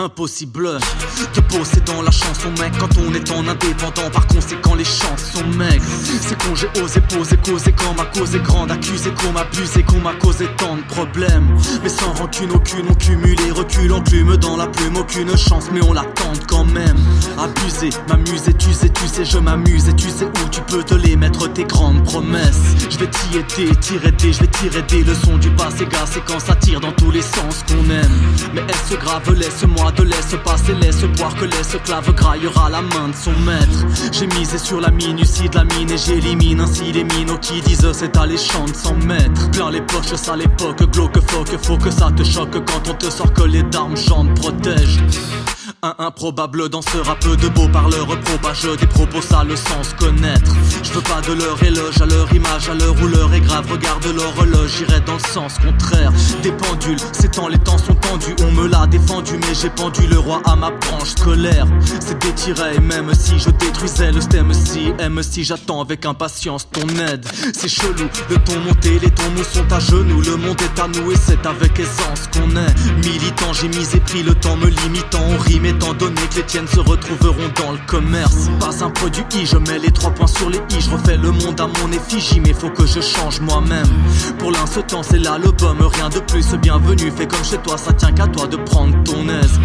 impossible de bosser dans la chanson, mec, quand on est en indépendant. Par conséquent les chances sont maigres. C'est con, j'ai osé poser, causer quand ma cause est grande. Accuser qu'on m'abuse et qu'on m'a causé tant de problèmes. Mais sans rancune aucune, on cumule et recule. Enclume dans la plume, aucune chance, mais on l'attend quand même. Abuser, m'amuser, tu sais, je m'amuse. Et tu sais où tu peux te les mettre, tes grandes promesses. Je vais t'y aider, je vais tirer des leçons du passé, gars. C'est quand ça tire dans tous les sens qu'on aime. Mais est-ce grave, laisse-moi de laisse passer, laisse boire que l'esclave graillera la main de son maître. J'ai misé sur la minutie de la mine et j'élimine ainsi les minots qui disent c'est alléchant de s'en mettre. Plein les poches, ça l'époque, glauque, faut que ça te choque quand on te sort que les darmes jantes protègent. Un improbable dans ce rap de beaux parleurs propage des propos sales sans se connaître. Je veux pas de leur éloge à leur image, à l'heure où l'heure est grave. Regarde l'horloge, j'irai dans le sens contraire. Des pendules, c'est tant les temps sont tendus. On me l'a défendu mais j'ai pendu le roi à ma branche scolaire. C'est détiré même si je détruisais le stem. Si j'attends avec impatience ton aide. C'est chelou, le ton monté, les tons nous sont à genoux. Le monde est à nous et c'est avec aisance qu'on est militant. J'ai misé pris le temps me limitant. On rime étant donné que les tiennes se retrouveront dans le commerce. Pas un produit I, je mets les 3 points sur les I. Je refais le monde à mon effigie, mais faut que je change moi-même. Pour l'instant c'est là l'album, rien de plus. Bienvenue, fais comme chez toi, ça tient qu'à toi de prendre ton aise.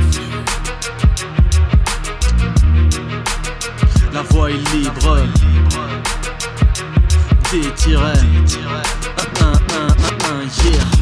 La voix est libre. Détiré. Yeah.